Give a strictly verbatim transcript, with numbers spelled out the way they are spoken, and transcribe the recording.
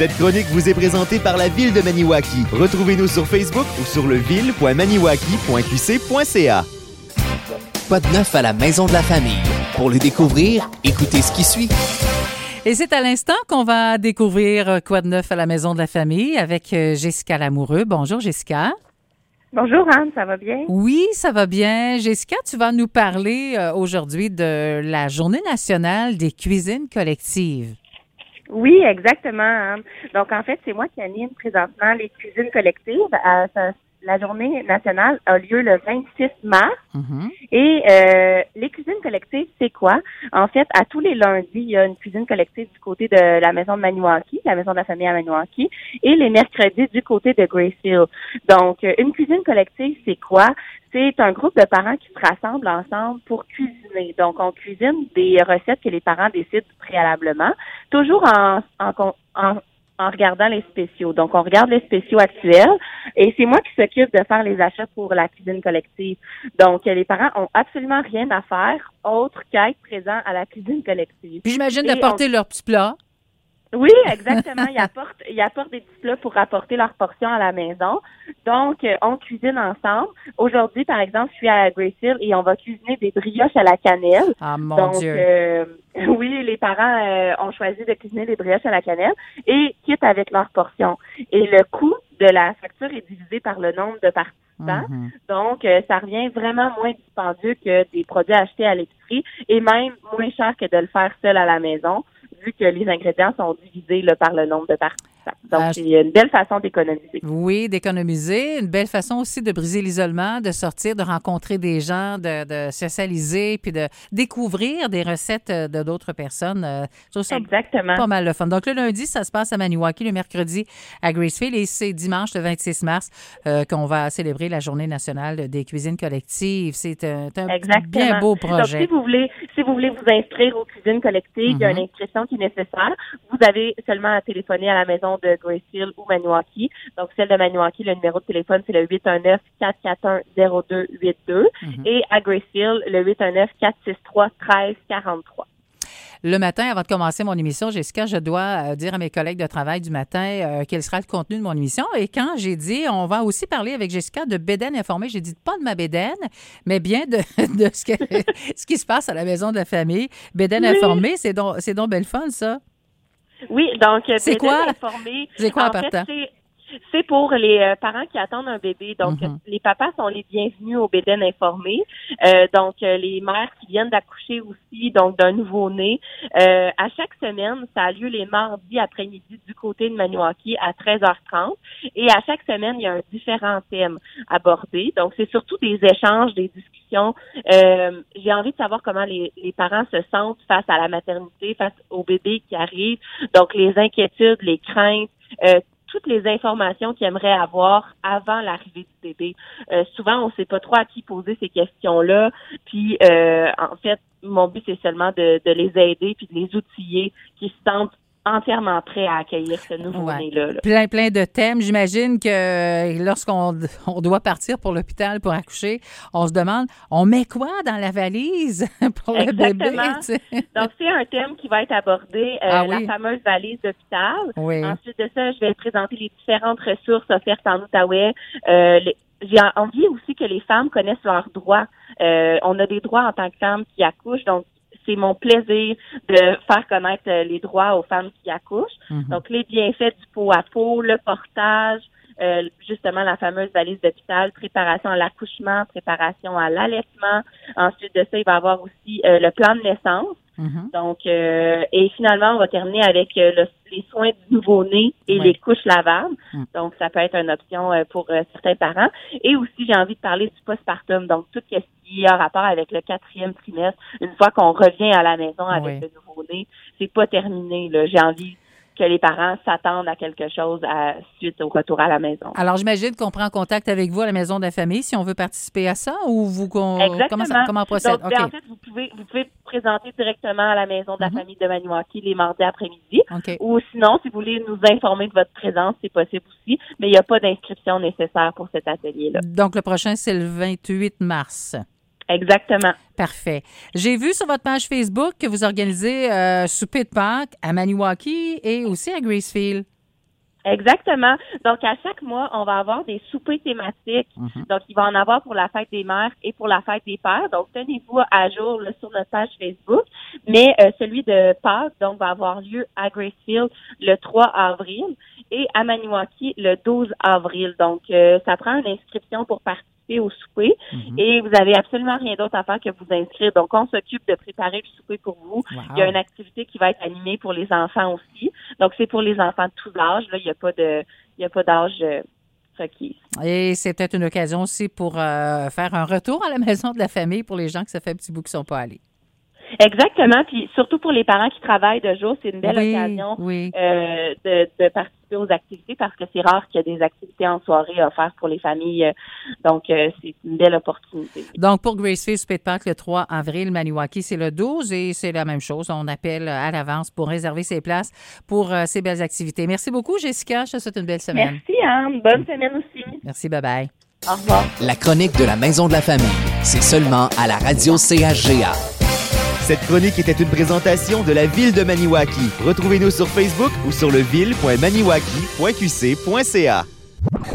Cette chronique vous est présentée par la Ville de Maniwaki. Retrouvez-nous sur Facebook ou sur leville point maniwaki point q c point c a. Quoi de neuf à la Maison de la Famille? Pour le découvrir, écoutez ce qui suit. Et c'est à l'instant qu'on va découvrir Quoi de neuf à la Maison de la Famille avec Jessica Lamoureux. Bonjour Jessica. Bonjour Anne, ça va bien? Oui, ça va bien. Jessica, tu vas nous parler euh, aujourd'hui de la Journée nationale des cuisines collectives. Oui, exactement, Anne. Donc, en fait, c'est moi qui anime présentement les cuisines collectives. À, ça, la Journée nationale a lieu le vingt-six mars. Mm-hmm. Et euh, les cuisines collectives, c'est quoi? En fait, à tous les lundis, il y a une cuisine collective du côté de la maison de Maniwaki, la maison de la famille à Maniwaki, et les mercredis du côté de Gracefield. Donc, une cuisine collective, c'est quoi? C'est un groupe de parents qui se rassemblent ensemble pour cuisiner. Donc, on cuisine des recettes que les parents décident préalablement, toujours en, en, en, en regardant les spéciaux. Donc, on regarde les spéciaux actuels et c'est moi qui s'occupe de faire les achats pour la cuisine collective. Donc, les parents ont absolument rien à faire autre qu'être présents à la cuisine collective. Puis j'imagine d'apporter on... leurs petits plats. Oui, exactement. Ils apportent, ils apportent des petits plats pour apporter leur portion à la maison. Donc, euh, on cuisine ensemble. Aujourd'hui, par exemple, je suis à Gracefield et on va cuisiner des brioches à la cannelle. Ah, mon Donc, Dieu. Euh, oui, les parents euh, ont choisi de cuisiner des brioches à la cannelle et quittent avec leur portion. Et le coût de la facture est divisé par le nombre de participants. Mm-hmm. Donc, euh, ça revient vraiment moins dispendieux que des produits achetés à l'épicerie et même moins cher que de le faire seul à la maison, vu que les ingrédients sont divisés là, par le nombre de participants. Donc, ah, c'est une belle façon d'économiser. Oui, d'économiser. Une belle façon aussi de briser l'isolement, de sortir, de rencontrer des gens, de, de socialiser, puis de découvrir des recettes de d'autres personnes. Je trouve ça Exactement. Pas mal le fun. Donc, le lundi, ça se passe à Maniwaki, le mercredi à Gracefield, et c'est dimanche, le vingt-six mars, euh, qu'on va célébrer la Journée nationale des cuisines collectives. C'est un, un bien beau projet. Donc, si vous voulez, si vous voulez vous inscrire aux cuisines collectives, mm-hmm. il y a une inscription qui est nécessaire. Vous avez seulement à téléphoner à la maison de Gracefield ou Maniwaki. Donc, celle de Maniwaki, le numéro de téléphone, c'est le huit un neuf, quatre quatre un, zéro deux huit deux. Mm-hmm. Et à Gracefield, le huit un neuf, quatre six trois, un trois quatre trois. Le matin, avant de commencer mon émission, Jessica, je dois euh, dire à mes collègues de travail du matin euh, quel sera le contenu de mon émission. Et quand j'ai dit, on va aussi parler avec Jessica de bédaine informée, j'ai dit pas de ma bédaine, mais bien de, de ce, que, ce qui se passe à la maison de la famille. Bédaine oui. informée, c'est donc, c'est donc belle fun, ça. Oui, donc c'est quoi? Informé, c'est quoi en, en partant? Fait, c'est, c'est pour les euh, parents qui attendent un bébé. Donc, mm-hmm. les papas sont les bienvenus au bédaine informé. Euh, donc, euh, les mères qui viennent d'accoucher aussi, donc d'un nouveau-né. Euh, à chaque semaine, ça a lieu les mardis après-midi du côté de Maniwaki à treize heures trente. Et à chaque semaine, il y a un différent thème abordé. Donc, c'est surtout des échanges, des discussions. Euh, j'ai envie de savoir comment les, les parents se sentent face à la maternité, face au bébé qui arrive. Donc, les inquiétudes, les craintes, euh, toutes les informations qu'ils aimeraient avoir avant l'arrivée du bébé. Euh, souvent, on ne sait pas trop à qui poser ces questions-là. Puis, euh, en fait, mon but, c'est seulement de, de les aider puis de les outiller, qui se sentent entièrement prêts à accueillir ce nouveau-né-là. Ouais. Plein, plein de thèmes. J'imagine que lorsqu'on on doit partir pour l'hôpital pour accoucher, on se demande, on met quoi dans la valise pour Exactement. le bébé? T'sais? Donc, c'est un thème qui va être abordé, euh, ah, oui. la fameuse valise d'hôpital. Oui. Ensuite de ça, je vais présenter les différentes ressources offertes en Outaouais. Euh, les, j'ai envie aussi que les femmes connaissent leurs droits. Euh, on a des droits en tant que femmes qui accouchent, donc c'est mon plaisir de faire connaître les droits aux femmes qui accouchent. Mm-hmm. Donc, les bienfaits du pot à pot, le portage, euh, justement la fameuse valise d'hôpital, préparation à l'accouchement, préparation à l'allaitement. Ensuite de ça, il va y avoir aussi euh, le plan de naissance. Mm-hmm. Donc, euh, et finalement, on va terminer avec euh, le, les soins du nouveau-né et oui. les couches lavables. Mm. Donc, ça peut être une option euh, pour euh, certains parents. Et aussi, j'ai envie de parler du postpartum. Donc, tout ce qui a rapport avec le quatrième trimestre. Une fois qu'on revient à la maison avec oui. le nouveau-né, c'est pas terminé, là. J'ai envie que les parents s'attendent à quelque chose à, suite au retour à la maison. Alors, j'imagine qu'on prend contact avec vous à la maison de la famille si on veut participer à ça ou vous qu'on, Exactement. comment ça, comment on procède? Donc, okay. en fait, vous pouvez vous pouvez présenter directement à la maison de la mm-hmm. famille de Maniwaki les mardis après-midi. Okay. Ou sinon, si vous voulez nous informer de votre présence, c'est possible aussi, mais il n'y a pas d'inscription nécessaire pour cet atelier-là. Donc, le prochain, c'est le vingt-huit mars. Exactement. Parfait. J'ai vu sur votre page Facebook que vous organisez euh, souper de Pâques à Maniwaki et aussi à Gracefield. Exactement. Donc, à chaque mois, on va avoir des soupers thématiques. Mm-hmm. Donc, il va en avoir pour la fête des mères et pour la fête des pères. Donc, tenez-vous à jour là, sur notre page Facebook. Mais euh, celui de Pâques, donc, va avoir lieu à Gracefield le trois avril et à Maniwaki le douze avril. Donc, euh, ça prend une inscription pour participer au souper mm-hmm. et vous avez absolument rien d'autre à faire que vous inscrire. Donc, on s'occupe de préparer le souper pour vous. Wow. Il y a une activité qui va être animée pour les enfants aussi. Donc, c'est pour les enfants de tous âges. Là, il n'y a pas de, il n'y a pas d'âge euh, requis. Et c'est peut-être une occasion aussi pour euh, faire un retour à la maison de la famille pour les gens que ça fait un petit bout qui ne sont pas allés. Exactement, puis surtout pour les parents qui travaillent de jour, c'est une belle oui, occasion oui. Euh, de, de participer aux activités parce que c'est rare qu'il y ait des activités en soirée à faire pour les familles. Donc, euh, c'est une belle opportunité. Donc, pour Gracefield Souper de Pâques le trois avril, Maniwaki, c'est le douze et c'est la même chose. On appelle à l'avance pour réserver ses places pour euh, ces belles activités. Merci beaucoup, Jessica. Je te souhaite une belle semaine. Merci, Anne. Bonne semaine aussi. Merci, bye-bye. Au revoir. La chronique de la Maison de la Famille, c'est seulement à la radio C H G A. Cette chronique était une présentation de la Ville de Maniwaki. Retrouvez-nous sur Facebook ou sur le ville point maniwaki point q c point c a.